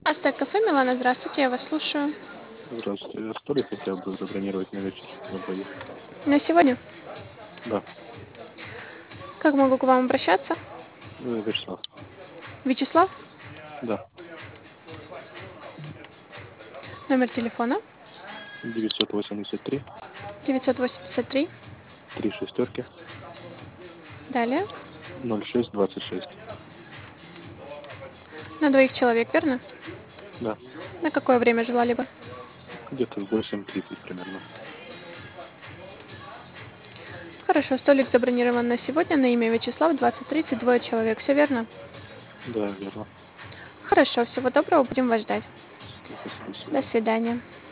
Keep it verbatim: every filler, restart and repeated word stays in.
Астек кафе, Милана, здравствуйте, я вас слушаю. Здравствуйте. Я столик хотел бы забронировать на вечер на двоих. На сегодня? Да, Как могу к вам обращаться? э, Вячеслав. Вячеслав? Да, Номер телефона? девятьсот восемьдесят три, девятьсот восемьдесят три. три шестерки, Далее. ноль шесть двадцать шесть. На двоих человек, верно? Да, На какое время желали бы? где-то в восемь тридцать примерно. Хорошо, столик забронирован на сегодня на имя Вячеслав, двадцать тридцать, двое человек, все верно? Да, верно. Хорошо, всего доброго, будем вас ждать. Спасибо, до До свидания. свидания.